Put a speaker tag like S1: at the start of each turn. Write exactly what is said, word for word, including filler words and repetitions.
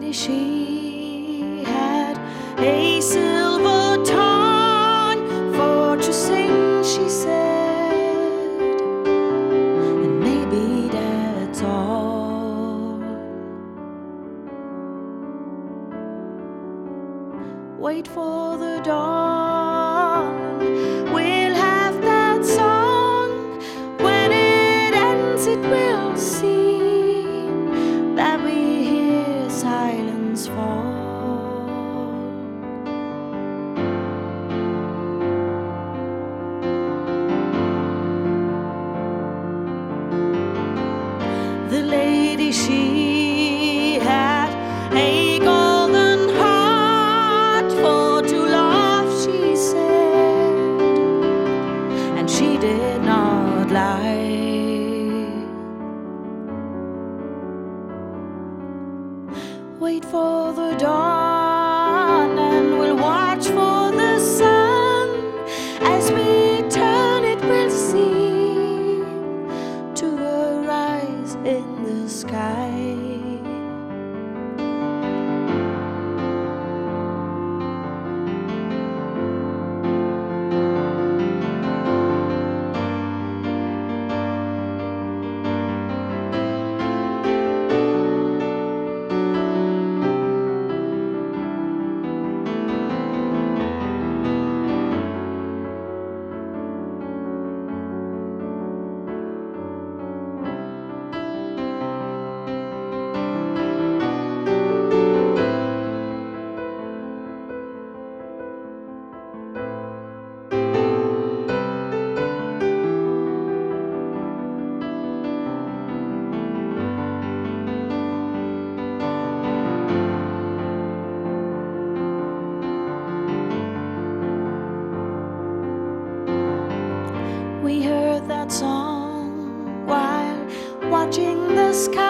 S1: lady, she had a silver tongue for to sing, she said, and maybe that's all. Wait for the dawn, we'll have that song. When it ends, it will seem that we hear silence fall. The lady, she had a golden heart for to love, she said, and she did not lie. Wait for the dawn, and we'll watch for the sun. As we turn, it will seem to arise in the sky. We heard that song while watching the sky.